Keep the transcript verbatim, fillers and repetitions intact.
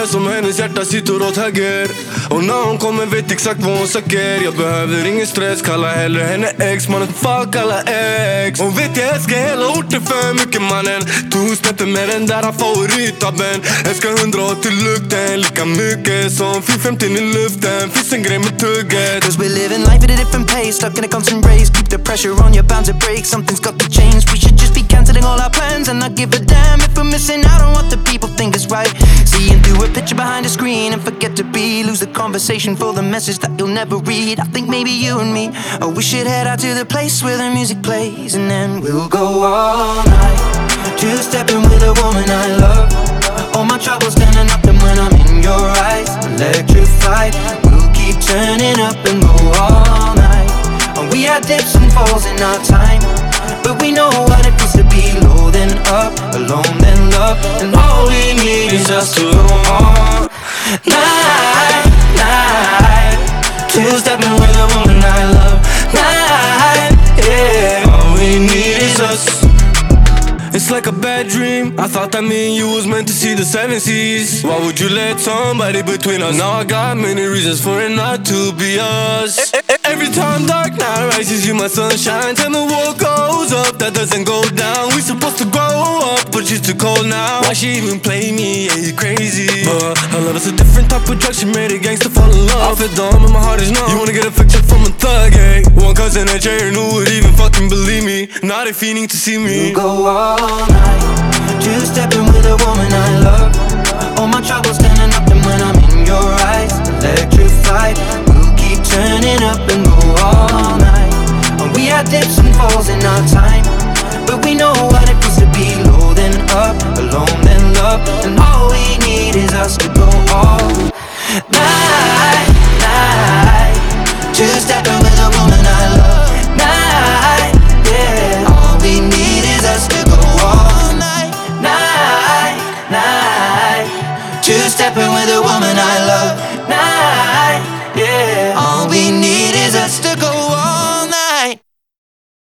känns som hennes hjärta sitter åt höger. Och när hon kommer vet exakt vad hon söker. Jag behöver ingen stress, kalla hellre henne ex. Mannen fuck alla ex. Hon vet jag älskar hela orten för mycket mannen. Tog snäppen med den där favorittabben. Älskar hundraåttio lukten lika mycket som fyrahundrafemtio i luften. Finns en grej med tugget. Cause we live in life at a different pace, stuck in a constant race. Keep the pressure on, you're bound to break. Something's got to change. We should just be cancelling all our plans and not give a damn if we're missing out on what the people think is right. Seeing through a picture behind a screen and forget to be. Lose the conversation for the message that you'll never read. I think maybe you and me, oh, we should head out to the place where the music plays. And then we'll go all night, two-stepping with a woman I love. All my troubles standing up and when I'm in your eyes, electrified. We'll keep turning up and go all night. And we had dips and falls in our time, but we know what it feels to be low then up, alone then love. And all we need is us to go all night, night. Two-stepping with a woman I love. Night, yeah. All we need is us. It's like a bad dream. I thought that me and you was meant to see the seven seas. Why would you let somebody between us? Now I got many reasons for it not to be us. Every time dark night rises, you my sunshine. Till the world goes up, that doesn't go down. We supposed to grow up, but she's too cold now. Why she even play me? Yeah, you crazy. But her love is a different type of drug. She made a gangster fall in love. I feel dumb and my heart is numb. You wanna get affection from a thug, eh? One cousin at Jane who would even fucking believe me. Not if he need to see me. We'll go all night, two-stepping with a woman I love. All my troubles standing up and when I'm in your eyes, electrified. We'll keep turning up and go all night. And we had dips and falls in our time, but we know what it feels to be low then up, alone then love. And all we need is us to go all night, night. Two-stepping with a woman I love. Night, yeah. All we need is us to go all night, night, night. Two-stepping